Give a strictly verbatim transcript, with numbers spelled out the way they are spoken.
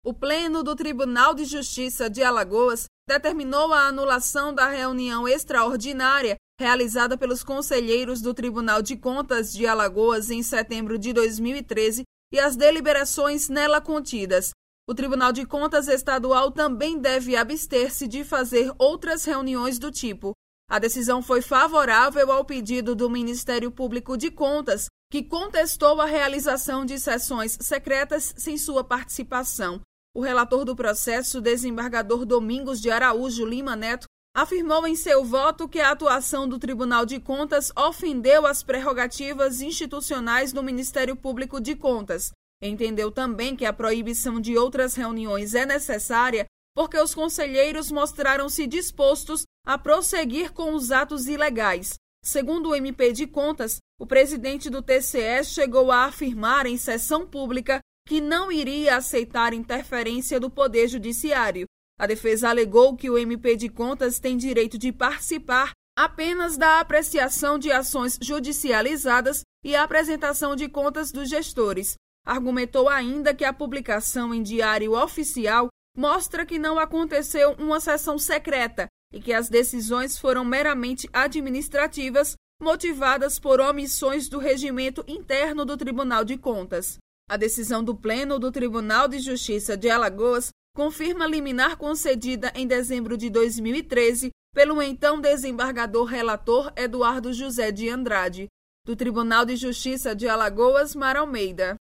O Pleno do Tribunal de Justiça de Alagoas determinou a anulação da reunião extraordinária realizada pelos conselheiros do Tribunal de Contas de Alagoas em setembro de dois mil e treze e as deliberações nela contidas. O Tribunal de Contas Estadual também deve abster-se de fazer outras reuniões do tipo. A decisão foi favorável ao pedido do Ministério Público de Contas, que contestou a realização de sessões secretas sem sua participação. O relator do processo, desembargador Domingos de Araújo Lima Neto, afirmou em seu voto que a atuação do Tribunal de Contas ofendeu as prerrogativas institucionais do Ministério Público de Contas. Entendeu também que a proibição de outras reuniões é necessária porque os conselheiros mostraram-se dispostos a prosseguir com os atos ilegais. Segundo o M P de Contas, o presidente do T C E chegou a afirmar em sessão pública que não iria aceitar interferência do Poder Judiciário. A defesa alegou que o M P de Contas tem direito de participar apenas da apreciação de ações judicializadas e a apresentação de contas dos gestores. Argumentou ainda que a publicação em diário oficial mostra que não aconteceu uma sessão secreta e que as decisões foram meramente administrativas, motivadas por omissões do regimento interno do Tribunal de Contas. A decisão do Pleno do Tribunal de Justiça de Alagoas confirma liminar concedida em dezembro de dois mil e treze pelo então desembargador relator Eduardo José de Andrade. Do Tribunal de Justiça de Alagoas, Mara Almeida.